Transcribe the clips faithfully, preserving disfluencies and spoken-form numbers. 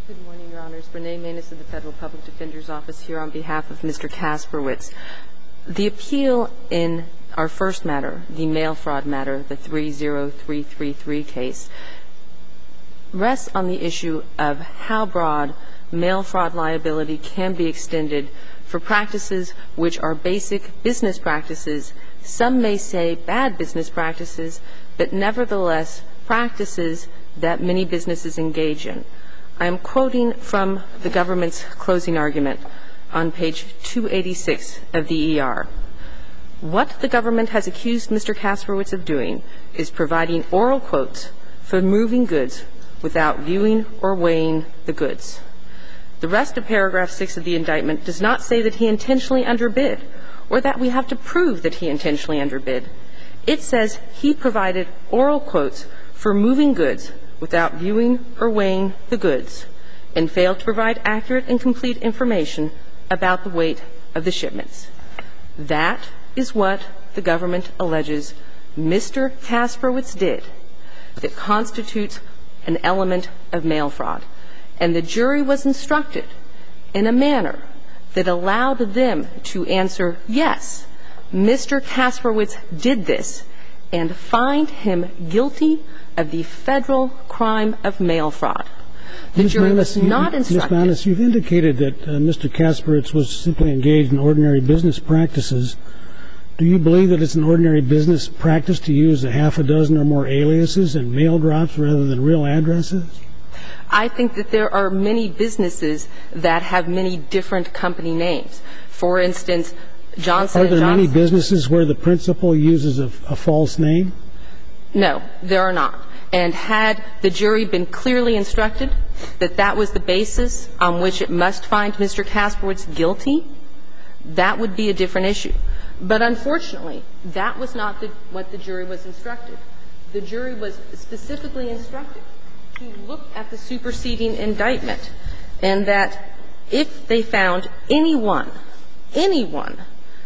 Good morning, Your Honors. Renee Maness of the Federal Public Defender's Office here on behalf of Mister Kasperwitz. The appeal in our first matter, the mail fraud matter, the three zero three three three case, rests on the issue of how broad mail fraud liability can be extended for practices which are basic business practices. Some may say bad business practices, but nevertheless practices that many businesses engage in. I am quoting from the government's closing argument on page two eighty-six of the E R. What the government has accused Mister Kasperwitz of doing is providing oral quotes for moving goods without viewing or weighing the goods. The rest of paragraph six of the indictment does not say that he intentionally underbid or that we have to prove that he intentionally underbid. It says he provided oral quotes for moving goods without viewing or weighing the goods and failed to provide accurate and complete information about the weight of the shipments. That is what the government alleges Mister Kasperwitz did that constitutes an element of mail fraud. And the jury was instructed in a manner that allowed them to answer, yes, Mister Kasperwitz did this, and find him guilty of the federal crime of mail fraud. The Miz jury Maness, was not you, instructed. Miz Maness, you've indicated that uh, Mister Kasperwitz was simply engaged in ordinary business practices. Do you believe that it's an ordinary business practice to use a half a dozen or more aliases and mail drops rather than real addresses? I think that there are many businesses that have many different company names. For instance, Johnson and Johnson. Are there many businesses where the principal uses a, a false name? No, there are not. And had the jury been clearly instructed that that was the basis on which it must find Mister Kasperwitz guilty, that would be a different issue. But unfortunately, that was not the, what the jury was instructed. The jury was specifically instructed to look at the superseding indictment and that if they found any one, any one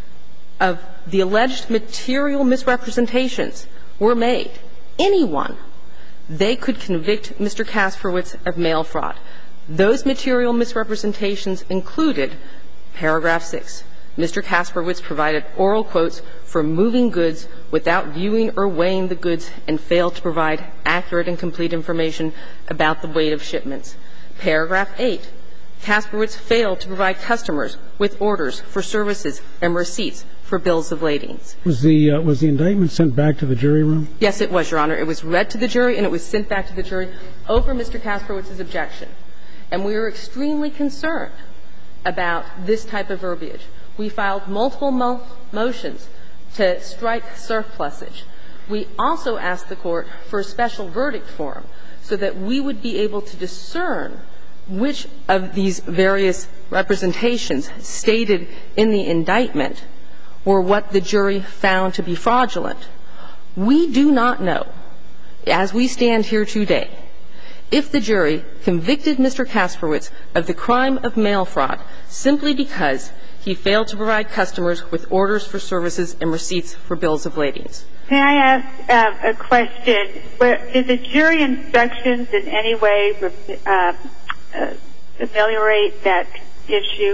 of the alleged material misrepresentations were made, any one, they could convict Mister Kasperwitz of mail fraud. Those material misrepresentations included paragraph six. Mister Kasperwitz provided oral quotes for moving goods without viewing or weighing the goods and failed to provide accurate and complete information about the weight of shipments. Paragraph eight. Kasperwitz failed to provide customers with orders for services and receipts for bills of ladings. Was the uh, was the indictment sent back to the jury room? Yes, it was, Your Honor. It was read to the jury and it was sent back to the jury over Mister Kasperwitz's objection. And we were extremely concerned about this type of verbiage. We filed multiple mo- motions to strike surplusage. We also asked the Court for a special verdict form so that we would be able to discern which of these various representations stated in the indictment were what the jury found to be fraudulent. We do not know, as we stand here today, if the jury convicted Mister Kasperwitz of the crime of mail fraud simply because he failed to provide customers with orders for services and receipts for bills of ladings. May I ask uh, a question? Where, did the jury instructions in any way uh, uh, ameliorate that issue?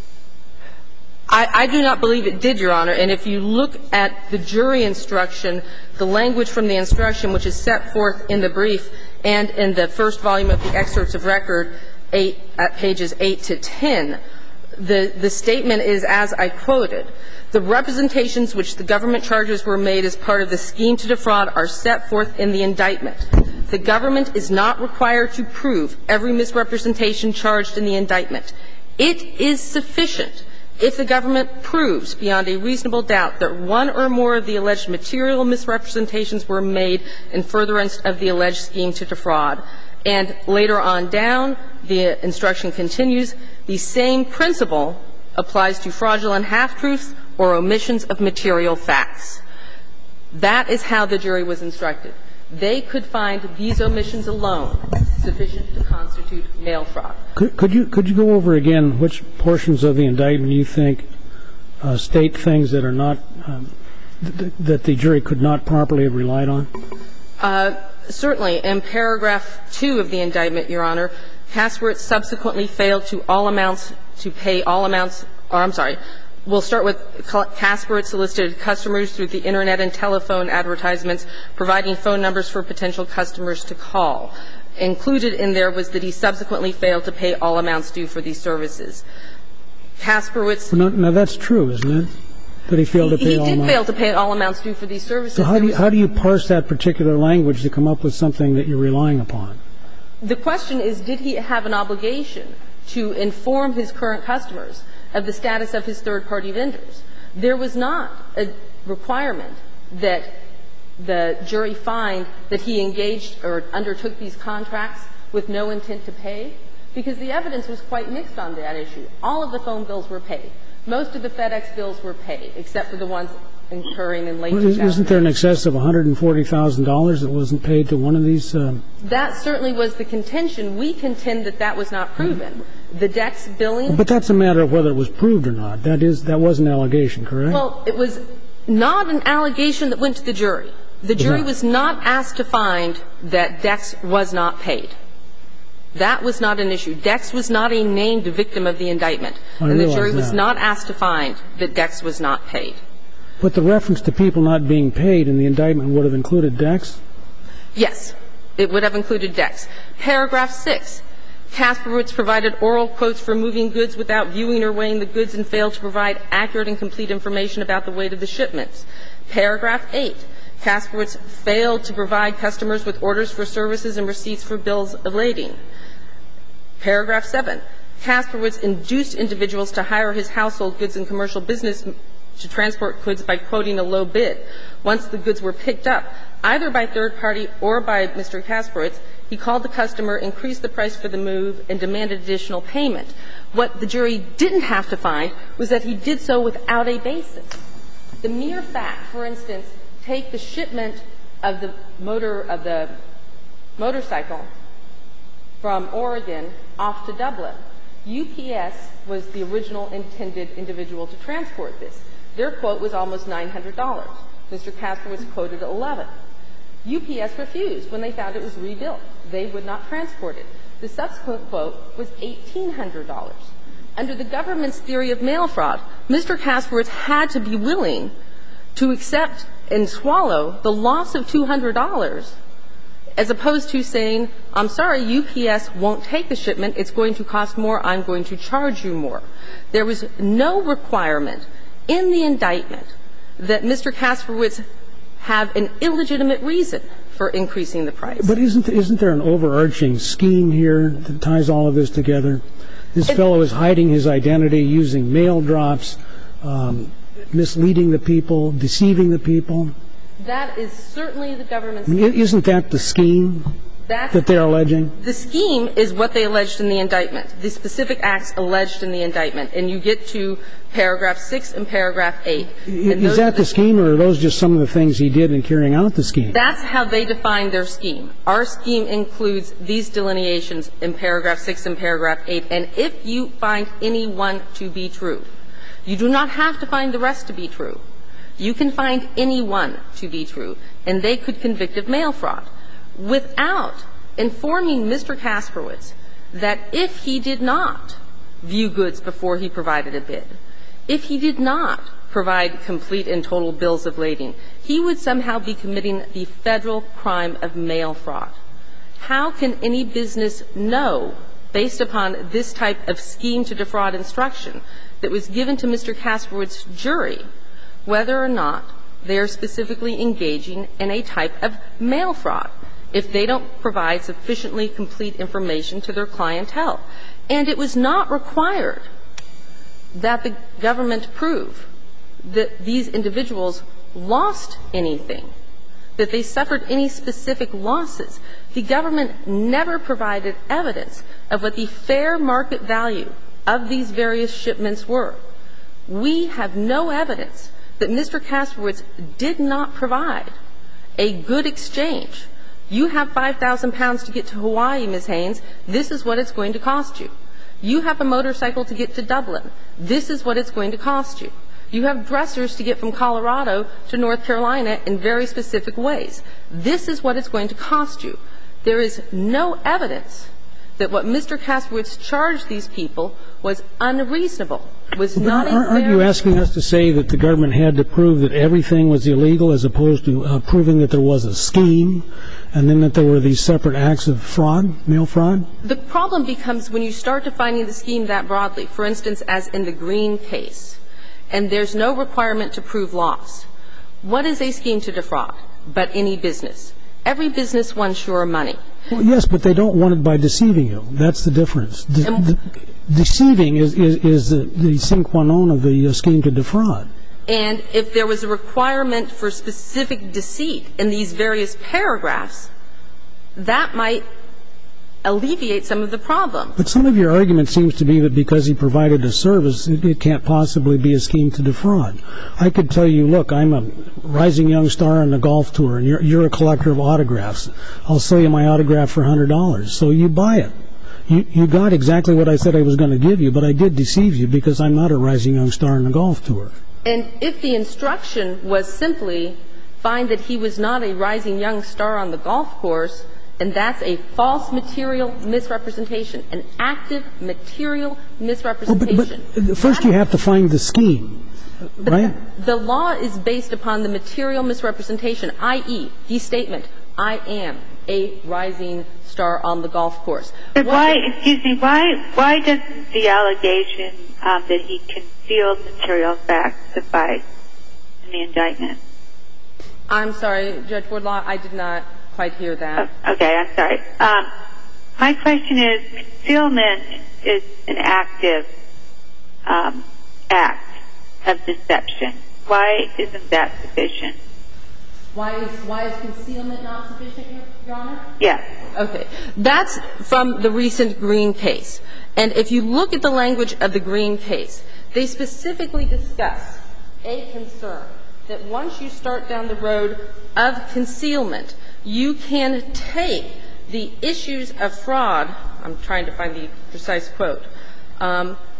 I, I do not believe it did, Your Honor. And if you look at the jury instruction, the language from the instruction, which is set forth in the brief and in the first volume of the excerpts of record, eight, at pages eight to ten, the, the statement is, as I quoted, the representations which the government charges were made as part of the scheme to defraud are set forth in the indictment. The government is not required to prove every misrepresentation charged in the indictment. It is sufficient if the government proves beyond a reasonable doubt that one or more of the alleged material misrepresentations were made in furtherance of the alleged scheme to defraud. And later on down, the instruction continues, the same principle applies to fraudulent half-truths or omissions of material facts. That is how the jury was instructed. They could find these omissions alone sufficient to constitute mail fraud. Could, could you could you go over again which portions of the indictment you think uh, state things that are not um, th- that the jury could not properly have relied on? Uh, certainly. In paragraph two of the indictment, Your Honor, Kasperwitz subsequently failed to all amounts to pay all amounts or I'm sorry. We'll start with Kasperwitz solicited customers through the Internet and telephone advertisements, providing phone numbers for potential customers to call. Included in there was that he subsequently failed to pay all amounts due for these services. Kasperwitz. Now, now that's true, isn't it? That he failed to pay he all did amounts. fail to pay all amounts due for these services. So how do you, how do you parse that particular language to come up with something that you're relying upon? The question is, did he have an obligation to inform his current customers of the status of his third-party vendors? There was not a requirement that the jury find that he engaged or undertook these contracts with no intent to pay, because the evidence was quite mixed on that issue. All of the phone bills were paid. Most of the FedEx bills were paid, except for the ones incurring in late well, isn't there an excess of one hundred forty thousand dollars that wasn't paid to one of these? Um... That certainly was the contention. We contend that that was not proven. The Dex billing. But that's a matter of whether it was proved or not. That is, that was an allegation, correct? Well, it was not an allegation that went to the jury. The jury not. was not asked to find that Dex was not paid. That was not an issue. Dex was not a named victim of the indictment. I and the realize jury was that. not asked to find that Dex was not paid. But the reference to people not being paid in the indictment would have included Dex? Yes. It would have included Dex. Paragraph six. Kasperwitz provided oral quotes for moving goods without viewing or weighing the goods and failed to provide accurate and complete information about the weight of the shipments. Paragraph eight. Kasperwitz failed to provide customers with orders for services and receipts for bills of lading. Paragraph seven. Kasperwitz induced individuals to hire his household goods and commercial business to transport goods by quoting a low bid. Once the goods were picked up, either by third party or by Mister Kasperwitz, he called the customer, increased the price for the move, and demanded additional payment. What the jury didn't have to find was that he did so without a basis. The mere fact, for instance, take the shipment of the motor of the motorcycle from Oregon off to Dublin. U P S was the original intended individual to transport this. Their quote was almost nine hundred dollars. Mister Kasperwitz quoted eleven. U P S refused when they found it was rebuilt. They would not transport it. The subsequent quote was eighteen hundred dollars. Under the government's theory of mail fraud, Mister Kasperwitz had to be willing to accept and swallow the loss of two hundred dollars, as opposed to saying, I'm sorry, U P S won't take the shipment. It's going to cost more. I'm going to charge you more. There was no requirement in the indictment that Mister Kasperwitz have an illegitimate reason for increasing the price. But isn't isn't there an overarching scheme here that ties all of this together? This it, fellow is hiding his identity using mail drops, um, misleading the people, deceiving the people. That is certainly the government's I mean, isn't that the scheme That's, that they're alleging? The scheme is what they alleged in the indictment, the specific acts alleged in the indictment. And you get to paragraph six and paragraph eight. And is that the, the scheme, or are those just some of the things he did in carrying out the scheme? That's how they define their scheme. Our scheme includes these delineations in paragraph six and paragraph eight. And if you find any one to be true, you do not have to find the rest to be true. You can find any one to be true, and they could convict of mail fraud without informing Mister Kasperwitz that if he did not view goods before he provided a bid, if he did not provide complete and total bills of lading, he would somehow be committing the federal crime of mail fraud. How can any business know, based upon this type of scheme to defraud instruction that was given to Mister Kasperwitz's jury, whether or not they are specifically engaging in a type of mail fraud if they don't provide sufficiently complete information to their clientele? And it was not required that the government prove that these individuals lost anything, that they suffered any specific losses. The government never provided evidence of what the fair market value of these various shipments were. We have no evidence that Mister Kasperwitz did not provide a good exchange. You have five thousand pounds to get to Hawaii, Miz Haynes. This is what it's going to cost you. You have a motorcycle to get to Dublin. This is what it's going to cost you. You have dressers to get from Colorado to North Carolina in very specific ways. This is what it's going to cost you. There is no evidence that what Mister Kasprowitz charged these people was unreasonable, was not a fair. Aren't you asking us to say that the government had to prove that everything was illegal as opposed to uh, proving that there was a scheme and then that there were these separate acts of fraud, mail fraud? The problem becomes when you start defining the scheme that broadly, for instance, as in the Green case, and there's no requirement to prove loss. What is a scheme to defraud but any business? Every business wants sure money. Well, yes, but they don't want it by deceiving you. That's the difference. De- de- deceiving is, is, is the, the sine qua non of the uh, scheme to defraud. And if there was a requirement for specific deceit in these various paragraphs, that might alleviate some of the problem. But some of your argument seems to be that because he provided a service, it, it can't possibly be a scheme to defraud. I could tell you, look, I'm a rising young star on the golf tour, and you're, you're a collector of autographs. I'll sell you my autograph for one hundred dollars. So you buy it. You, you got exactly what I said I was going to give you, but I did deceive you because I'm not a rising young star on the golf tour. And if the instruction was simply find that he was not a rising young star on the golf course, and that's a false material misrepresentation, an active material misrepresentation. Well, but, but first you have to find the scheme, right? The, the law is based upon the material misrepresentation, that is, the statement, I am a rising star on the golf course. But why, excuse me, why, why doesn't the allegation um, that he concealed material facts suffice in the indictment? I'm sorry, Judge Wardlaw, I did not quite hear that. Oh, okay, I'm sorry. Um, my question is, concealment is an active um, act of deception. Why isn't that sufficient? Why is, why is concealment not sufficient, Your Honor? Yes. Okay. That's from the recent Green case. And if you look at the language of the Green case, they specifically discuss a concern that once you start down the road of concealment, you can take the issues of fraud – I'm trying to find the precise quote um, –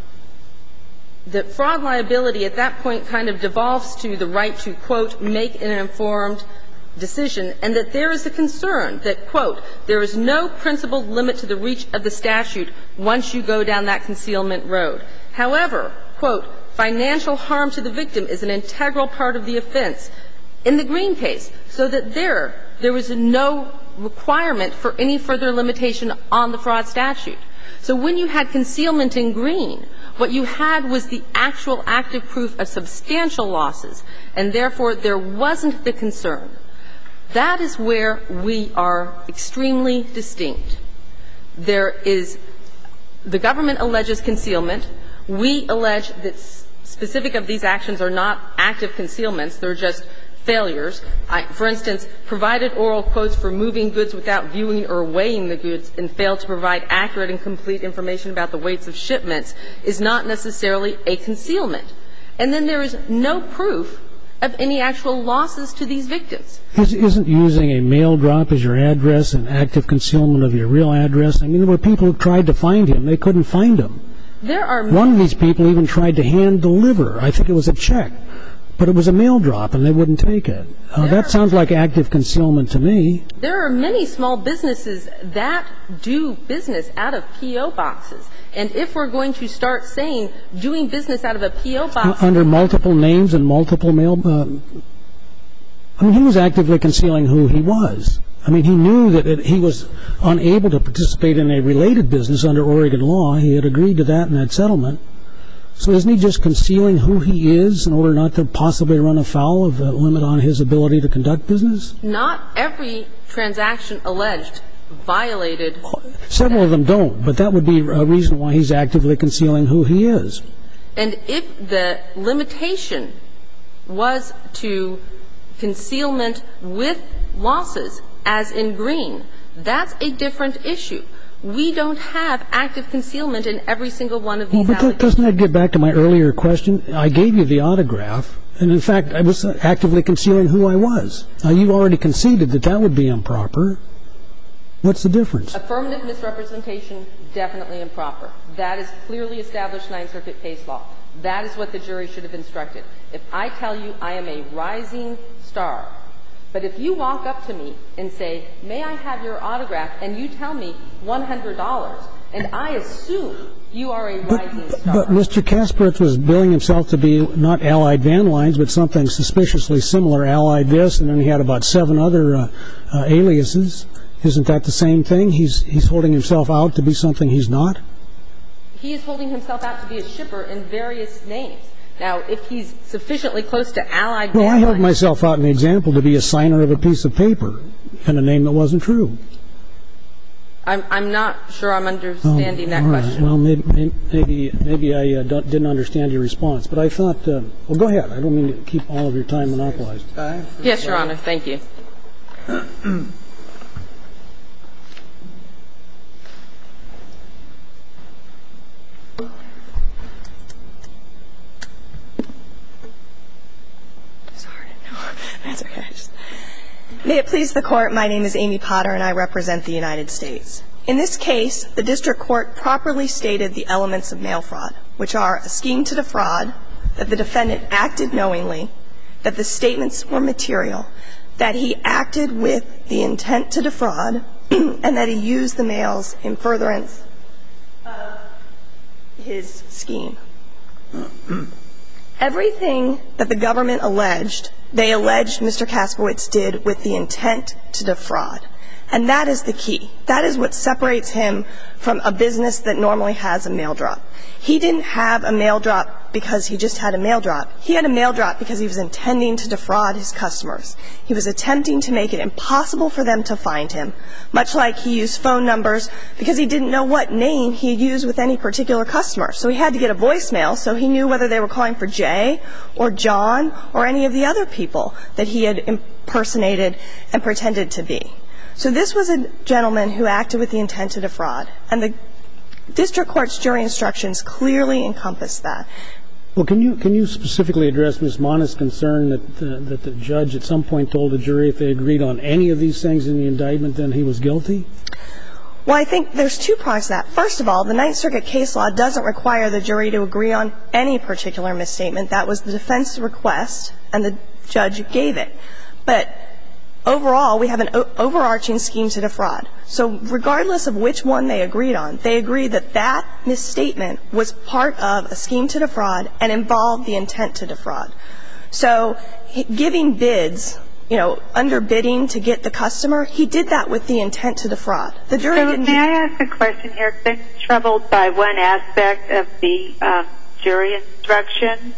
that fraud liability at that point kind of devolves to the right to, quote, make an informed decision, and that there is a concern that, quote, there is no principled limit to the reach of the statute once you go down that concealment road. However, quote, financial harm to the victim is an integral part of the offense in the Green case, so that there, there was no requirement for any further limitation on the fraud statute. So when you had concealment in Green, what you had was the actual active proof of substantial losses, and therefore there wasn't the concern. That is where we are extremely distinct. There is – the government alleges concealment. We allege that specific of these actions are not active concealments. They're just failures. I, for instance, provided oral quotes for moving goods without viewing or weighing the goods and failed to provide accurate and complete information about the weights of shipments is not necessarily a concealment. And then there is no proof of any actual losses to these victims. Isn't using a mail drop as your address an active concealment of your real address? I mean, there were people who tried to find him. They couldn't find him. There are One of these people even tried to hand deliver. I think it was a check. But it was a mail drop, and they wouldn't take it. Uh, that sounds like active concealment to me. There are many small businesses that do business out of P O boxes. And if we're going to start saying doing business out of a P O box – Uh, under multiple names and multiple mail uh, – I mean, he was actively concealing who he was. I mean, he knew that it, he was unable to participate in a related business under Oregon law. He had agreed to that in that settlement. So isn't he just concealing who he is in order not to possibly run afoul of a limit on his ability to conduct business? Not every transaction alleged violated. Several of them don't, but that would be a reason why he's actively concealing who he is. And if the limitation was to concealment with losses, as in Green, that's a different issue. We don't have active concealment in every single one of these well, but doesn't that get back to my earlier question? I gave you the autograph, and in fact, I was actively concealing who I was. Now, you've already conceded that that would be improper. What's the difference? Affirmative misrepresentation, definitely improper. That is clearly established Ninth Circuit case law. That is what the jury should have instructed. If I tell you I am a rising star, But if you walk up to me and say, may I have your autograph, and you tell me one hundred dollars, and I assume you are a rising star. But Mister Kasparitz was billing himself to be not Allied Van Lines, but something suspiciously similar, Allied this, and then he had about seven other uh, uh, aliases. Isn't that the same thing? He's he's holding himself out to be something he's not? He is holding himself out to be a shipper in various names. Now, if he's sufficiently close to Allied Van Well, I Lines, held myself out in the example to be a signer of a piece of paper in a name that wasn't true. I'm, I'm not sure I'm understanding oh, that all right. question. Well, maybe maybe, maybe I uh, don't, didn't understand your response, but I thought, uh, well, go ahead. I don't mean to keep all of your time monopolized. Yes, Your Honor. Thank you. That's okay. May it please the Court, my name is Amy Potter, and I represent the United States. In this case, the district court properly stated the elements of mail fraud, which are a scheme to defraud, that the defendant acted knowingly, that the statements were material, that he acted with the intent to defraud, and that he used the mails in furtherance of his scheme. Everything that the government alleged, they alleged Mister Kasparitz did with the intent to defraud. And that is the key. That is what separates him from a business that normally has a mail drop. He didn't have a mail drop because he just had a mail drop. He had a mail drop because he was intending to defraud his customers. He was attempting to make it impossible for them to find him, much like he used phone numbers because he didn't know what name he'd use with any particular customer. So he had to get a voicemail so he knew whether they were calling for Jay or John or any of the other people that he had impersonated and pretended to be. So this was a gentleman who acted with the intent to defraud, and the district court's jury instructions clearly encompass that. Well, can you can you specifically address Miz Mona's concern that uh, that the judge at some point told the jury if they agreed on any of these things in the indictment, then he was guilty? Well, I think there's two parts to that. First of all, the Ninth Circuit case law doesn't require the jury to agree on any particular misstatement. That was the defense request, and the judge gave it. But overall, we have an o- overarching scheme to defraud. So regardless of which one they agreed on, they agreed that that misstatement was part of a scheme to defraud and involved the intent to defraud. So giving bids, you know, underbidding to get the customer, he did that with the intent to defraud. The jury so didn't. May I ask a question here? Because I'm troubled by one aspect of the um, jury instruction.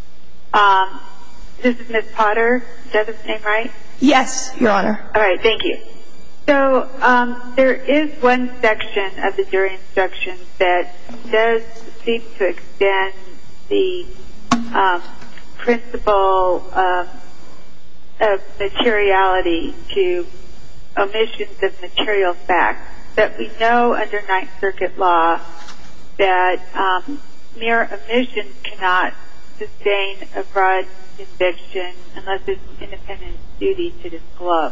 Um, this is Miz Potter. Is that his name right? Yes, Your Honor. All right, thank you. So um, there is one section of the jury instructions that does seem to extend the um, principle um, of materiality to omissions of material facts. That we know under Ninth Circuit law that um, mere omissions cannot sustain a fraud conviction unless there's an independent duty to disclose.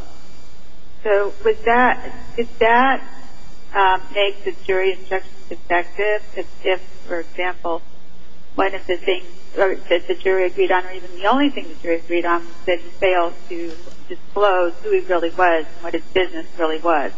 So was that, did that um, make the jury instructions effective if, if, for example, one of the things or that the jury agreed on, or even the only thing the jury agreed on, was that he failed to disclose who he really was and what his business really was?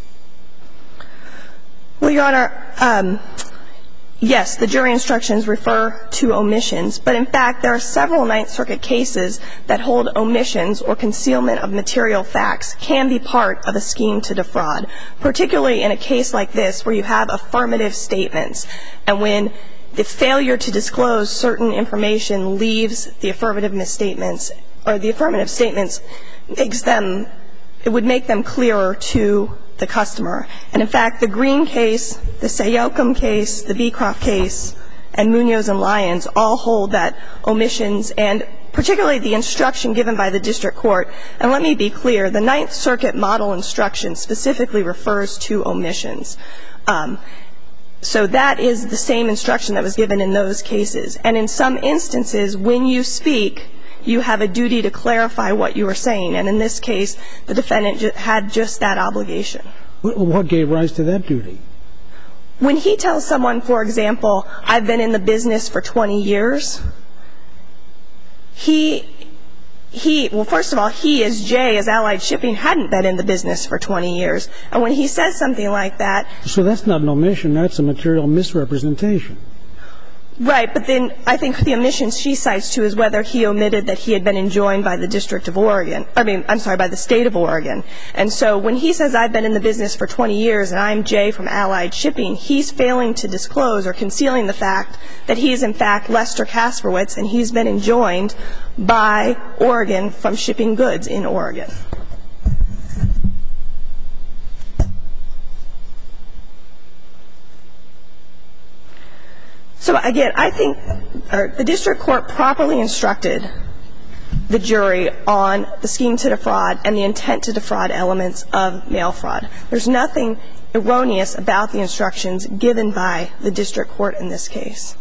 Well, Your Honor, um, yes, the jury instructions refer to omissions, but in fact there are several Ninth Circuit cases that hold omissions or concealment of material facts can be part of a scheme to defraud, particularly in a case like this where you have affirmative statements and when the failure to disclose certain information leaves the affirmative misstatements or the affirmative statements makes them, it would make them clearer to the customer. And in fact, the Green case, the Sayocum case, the Beecroft case, and Munoz and Lyons all hold that omissions and particularly the instruction given by the district court. And let me be clear, the Ninth Circuit model instruction specifically refers to omissions. Um, so that is the same instruction that was given in those cases. And in some instances, when you speak, you have a duty to clarify what you are saying. And in this case, the defendant had just that obligation. What gave rise to that duty? When he tells someone, for example, I've been in the business for twenty years, he he, well, first of all, he as Jay, as Allied Shipping, hadn't been in the business for twenty years. And when he says something like that. So that's not an omission. That's a material misrepresentation. Right. But then I think the omissions she cites, too, is whether he omitted that he had been enjoined by the District of Oregon. I mean, I'm sorry, by the State of Oregon. And so when he says I've been in the business for twenty years and I'm Jay from Allied Shipping, he's failing to disclose or concealing the fact that he is, in fact, Lester Kasperwitz, and he's been enjoined by Oregon from shipping goods in Oregon. So, again, I think the district court properly instructed the jury on the scheme to defraud and the intent to defraud elements of mail fraud. There's nothing erroneous about the instructions given by the district court in this case.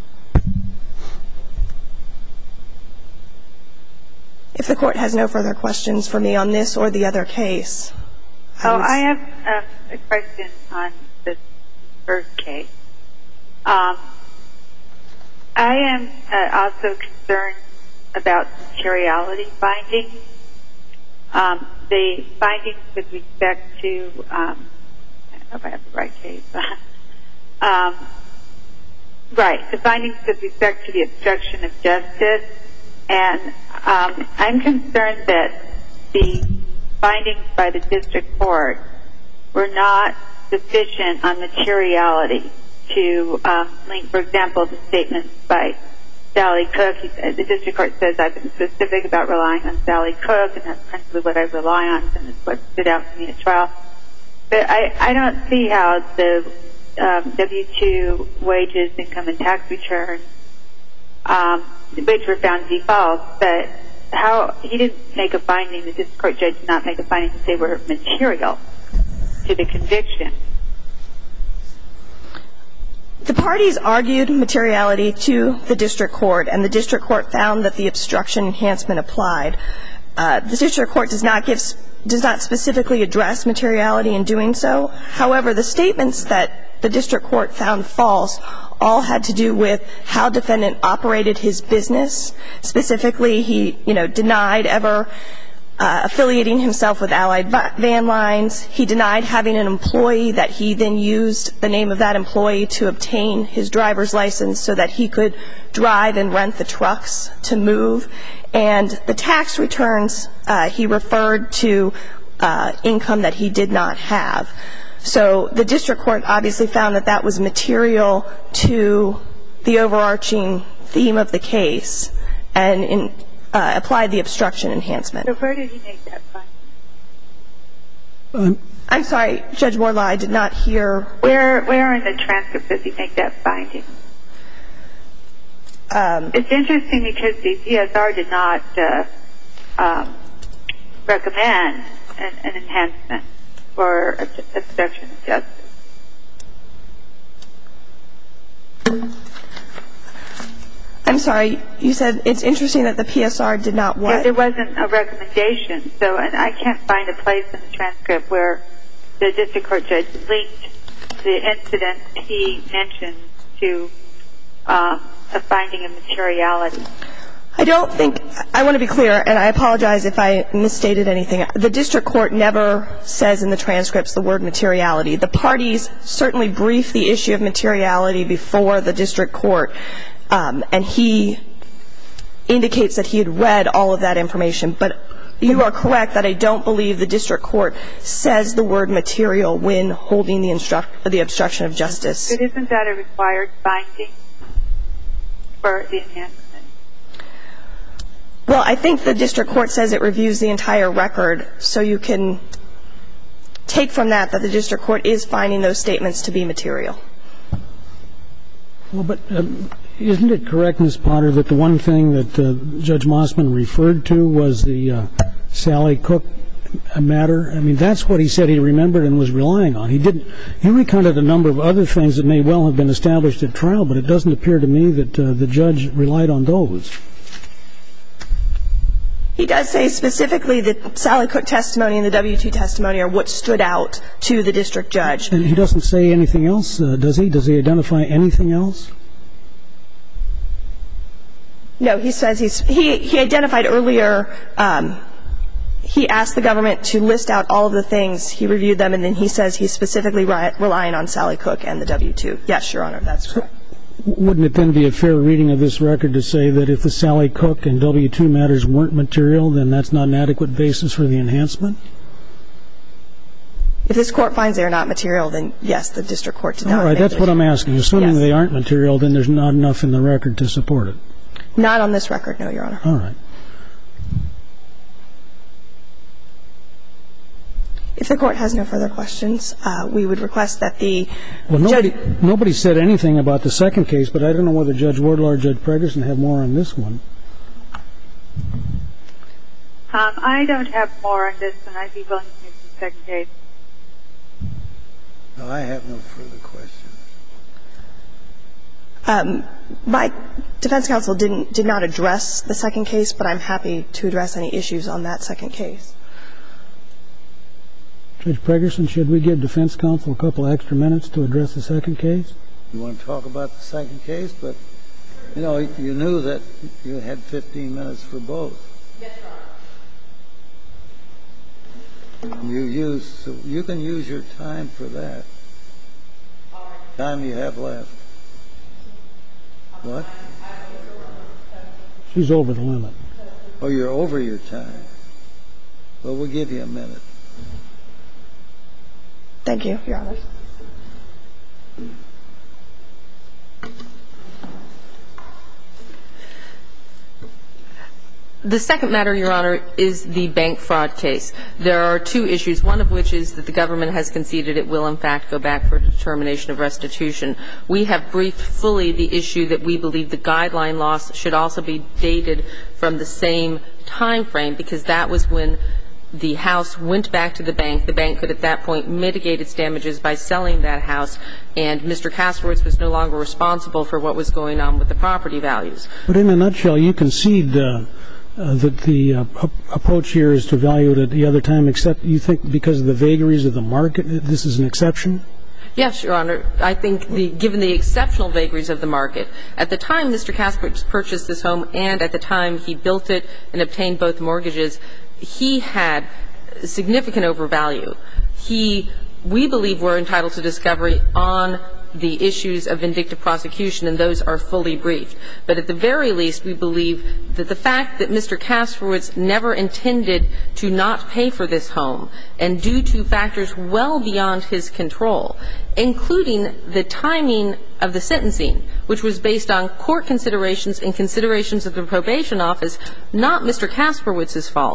If the court has no further questions for me on this or the other case. I oh, I have um, a question on this first case. Um, I am uh, also concerned about materiality findings. Um, the findings with respect to, um, I don't know if I have the right case. um, right, the findings with respect to the obstruction of justice. And um, I'm concerned that the findings by the district court were not sufficient on materiality to um, link, for example, the statements by Sally Cook. He said, the district court says I've been specific about relying on Sally Cook, and that's principally what I rely on, and it's what stood out to me at trial. But I, I don't see how the um, W two wages, income, and tax returns, um, which were found to be false, but how he didn't make a finding, the district court judge did not make a finding that they were material to the conviction. The parties argued materiality to the district court, and the district court found that the obstruction enhancement applied. Uh, the district court does not give, does not specifically address materiality in doing so. However, the statements that the district court found false all had to do with how defendant operated his business. Specifically, he, you know, denied ever Uh, affiliating himself with Allied Van Lines. He denied having an employee that he then used the name of that employee to obtain his driver's license so that he could drive and rent the trucks to move. And the tax returns, uh, he referred to uh, income that he did not have. So the district court obviously found that that was material to the overarching theme of the case and in Uh, applied the obstruction enhancement. So where did he make that finding? Um, I'm sorry, Judge Wardlaw, I did not hear. Where where in the transcript does he make that finding? Um, it's interesting because the P S R did not uh, um, recommend an, an enhancement for obstruction of justice. I'm sorry, you said it's interesting that the P S R did not what? Yeah, there wasn't a recommendation, so and I can't find a place in the transcript where the district court judge linked the incident he mentioned to um, a finding of materiality. I don't think, I want to be clear, and I apologize if I misstated anything. The district court never says in the transcripts the word materiality. The parties certainly briefed the issue of materiality before the district court. Um, and he indicates that he had read all of that information. But you are correct that I don't believe the district court says the word material when holding the, instru- the obstruction of justice. But isn't that a required finding for the enhancement? Well, I think the district court says it reviews the entire record, so you can take from that that the district court is finding those statements to be material. Well, but um, isn't it correct, Miz Potter, that the one thing that uh, Judge Mossman referred to was the uh, Sally Cook matter? I mean, that's what he said he remembered and was relying on. He didn't. He recounted a number of other things that may well have been established at trial, but it doesn't appear to me that uh, the judge relied on those. He does say specifically that Sally Cook testimony and the W two testimony are what stood out to the district judge. And he doesn't say anything else, uh, does he? Does he identify anything else? No, he says he's he he identified earlier. Um, he asked the government to list out all of the things. He reviewed them, and then he says he's specifically ri- relying on Sally Cook and the W two. Yes, Your Honor, that's correct. Wouldn't it then be a fair reading of this record to say that if the Sally Cook and W two matters weren't material, then that's not an adequate basis for the enhancement? If this court finds they are not material, then yes, the district court did not. All right, that's what I'm asking. Assuming yes. they aren't material, then there's not enough in the record to support it. Not on this record, no, Your Honor. All right. If the court has no further questions, uh, we would request that the well, nobody, judge nobody said anything about the second case, but I don't know whether Judge Wardlaw or Judge Pregerson have more on this one. Um, I don't have more on this one. I'd be willing to move to the second case. No, I have no further questions. Um, my defense counsel didn't did not address the second case, but I'm happy to address any issues on that second case. Judge Pregerson, should we give defense counsel a couple extra minutes to address the second case? You want to talk about the second case, but, you know, you knew that you had fifteen minutes for both. Yes, Your Honor. You use, so you can use your time for that. All right. Time you have left. What? She's over the limit. Oh, you're over your time. Well, we'll give you a minute. Thank you, Your Honor. The second matter, Your Honor, is the bank fraud case. There are two issues, one of which is that the government has conceded it will, in fact, go back for determination of restitution. We have briefed fully the issue that we believe the guideline loss should also be dated from the same time frame, because that was when the house went back to the bank. The bank could at that point mitigate its damages by selling that house, and Mister Kasperwitz was no longer responsible for what was going on with the property values. But in a nutshell, you concede uh, uh, that the uh, approach here is to value it at the other time, except you think because of the vagaries of the market, this is an exception? Yes, Your Honor. I think the, given the exceptional vagaries of the market, at the time Mister Kasperwitz purchased this home and at the time he built it and obtained both mortgages, he had significant overvalue. He, we believe, were entitled to discovery on the issues of vindictive prosecution, and those are fully briefed. But at the very least, we believe that the fact that Mister Kasperwitz never intended to not pay for this home, and due to factors well beyond his control, including the timing of the sentencing, which was based on court considerations and considerations of the probation office, not Mister Kasperwitz's fault.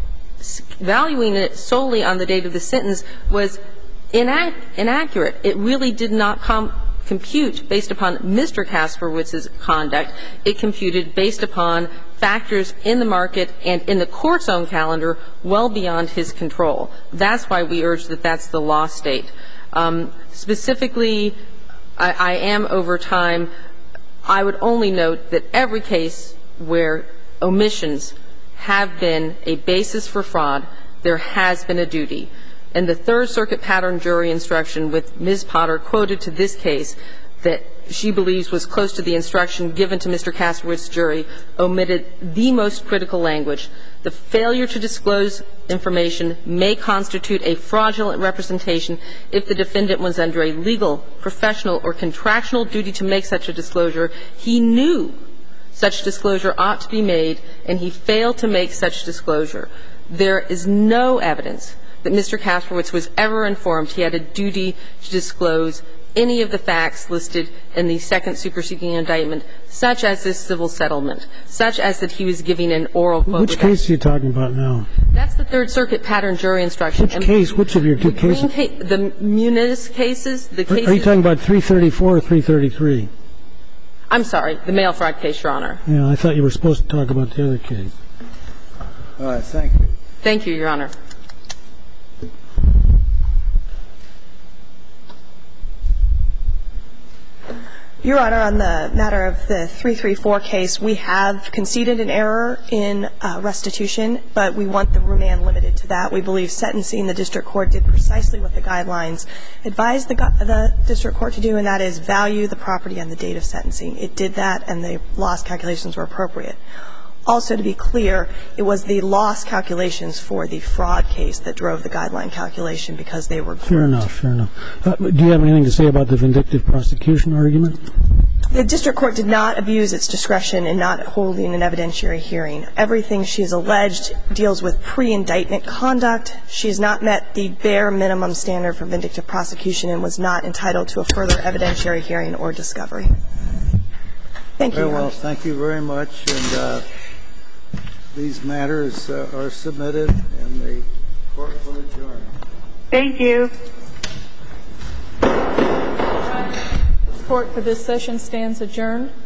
Valuing it solely on the date of the sentence was inac- inaccurate. It really did not com- compute based upon Mister Kasperwitz's conduct. It computed based upon factors in the market and in the court's own calendar well beyond his control. That's why we urge that that's the law state. Um, specifically, I, I am over time. I would only note that every case where omissions have been a basis for fraud, there has been a duty. And the Third Circuit pattern jury instruction with Miz Potter quoted to this case that she believes was close to the instruction given to Mister Kasperwitz's jury omitted the most critical language. The failure to disclose information may constitute a fraudulent representation if the defendant was under a legal, professional, or contractual duty to make such a disclosure. He knew such disclosure ought to be made, and he failed to make such disclosure. There is no evidence that Mister Kasperwitz was ever informed he had a duty to disclose any of the facts listed in the second superseding indictment, such as this civil settlement, such as that he was giving an oral quote. Which case are you talking about now? That's the Third Circuit pattern jury instruction. Which case? Which of your two the cases? Ca- the Muniz cases. The cases. Are you talking about three thirty-four or three thirty-three? I'm sorry, the mail fraud case, Your Honor. Yeah, I thought you were supposed to talk about the other case. All right, thank you. Thank you, Your Honor. Your Honor, on the matter of the three three four case, we have conceded an error in uh, restitution, but we want the remand limited to that. We believe sentencing, the district court did precisely what the guidelines advised the, the district court to do, and that is value the property on the date of sentencing. It did that, and the loss calculations were appropriate. Also, to be clear, it was the loss calculations for the fraud case that drove the guideline calculation because they were grouped. Fair enough, fair enough. Uh, do you have anything to say about the vindictive prosecution argument? The district court did not abuse its discretion in not holding an evidentiary hearing. Everything she has alleged deals with pre-indictment conduct. She has not met the bare minimum standard for vindictive prosecution and was not entitled to a further evidentiary hearing or discovery. Thank you, Very Your well. Honor. Thank you very much. And uh, these matters uh, are submitted, and the court will adjourn. Thank you. Court for this session stands adjourned.